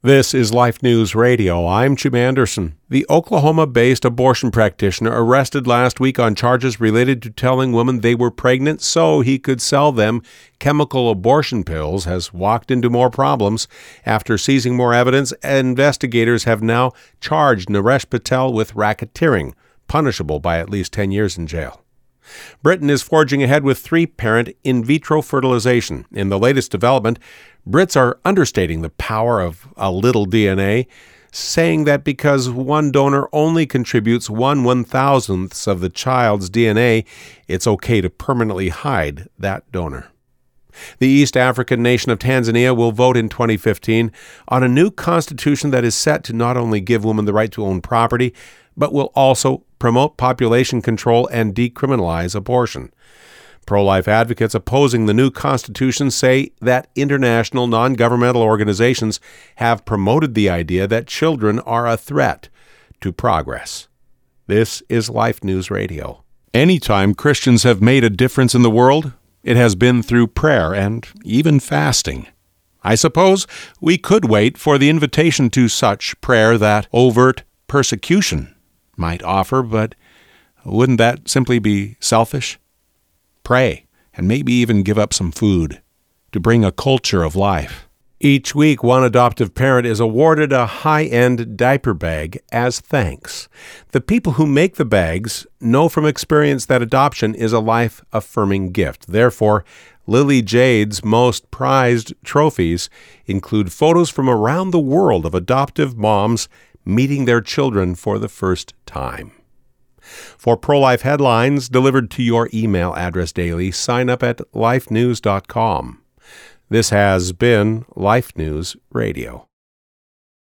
This is Life News Radio. I'm Jim Anderson. The Oklahoma-based abortion practitioner arrested last week on charges related to telling women they were pregnant so he could sell them chemical abortion pills has walked into more problems. After seizing more evidence, investigators have now charged Naresh Patel with racketeering, punishable by at least 10 years in jail. Britain is forging ahead with three-parent in vitro fertilization. In the latest development, Brits are understating the power of a little DNA, saying that because one donor only contributes 1/1000th of the child's DNA, it's okay to permanently hide that donor. The East African nation of Tanzania will vote in 2015 on a new constitution that is set to not only give women the right to own property, but will also promote population control and decriminalize abortion. Pro-life advocates opposing the new constitution say that international non-governmental organizations have promoted the idea that children are a threat to progress. This is Life News Radio. Anytime Christians have made a difference in the world, it has been through prayer and even fasting. I suppose we could wait for the invitation to such prayer that overt persecution might offer, but wouldn't that simply be selfish? Pray, and maybe even give up some food to bring a culture of life. Each week, one adoptive parent is awarded a high-end diaper bag as thanks. The people who make the bags know from experience that adoption is a life-affirming gift. Therefore, Lily Jade's most prized trophies include photos from around the world of adoptive moms meeting their children for the first time. For pro-life headlines delivered to your email address daily, sign up at lifenews.com. This has been Life News Radio.